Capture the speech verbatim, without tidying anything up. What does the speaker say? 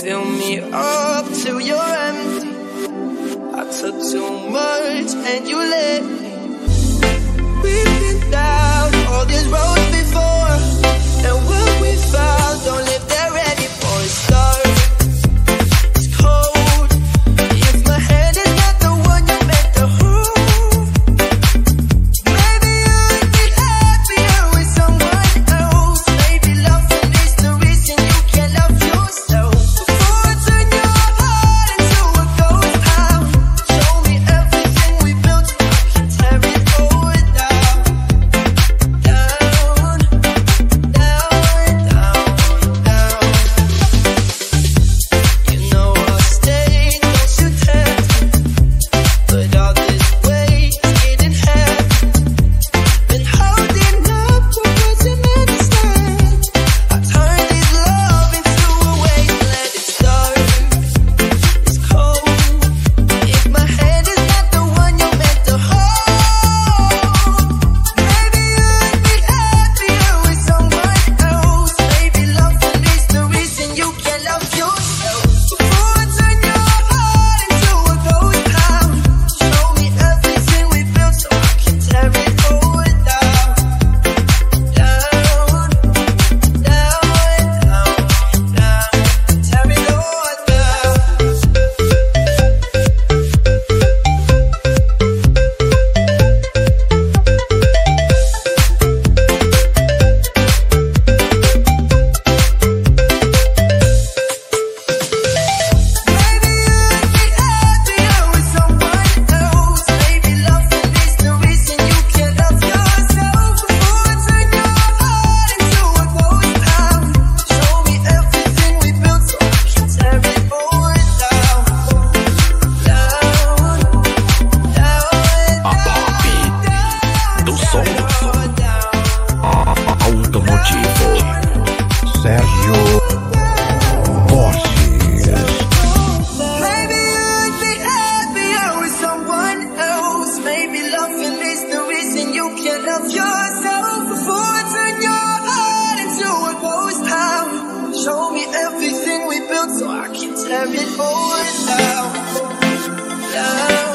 fill me up till you're empty. I took too much and you let me. We've been down all these roads before, and what we found don't live there ready for a start. It's cold if my hand is not the one you meant to hold. Maybe you'd be happier with someone else. Maybe loving is the reason you can't love yourself. Before I turn your heart into a ghost town, show me everything we built, I can tear it all down. Down, down, down, down. You know I'll stay, don't you tempt me. But all this weight is getting heavy. Been holding up what wasn't meant to stand. I turned this love into a waste, let it start. It's cold if my hand is not the one you meant to hold. Maybe you'd be happier with someone else. Maybe loving is the reason you can't love yourself. Before I turn your heart into a ghost town, show me everything we built so I can tear it all down. Down, down, down, down. Tear it all down. Maybe you'd be happier with someone else. Maybe loving is the reason you can't love yourself. Before I turn your heart into a ghost town, show me everything we built so I can tear it all down. Down, down, A pop do som automotivo. Sérgio Borges. Maybe you'd be happier with someone else. Maybe loving is the reason you can't love yourself. Before I turn your heart into a ghost town, show me everything we built so I can tear it all down. Down.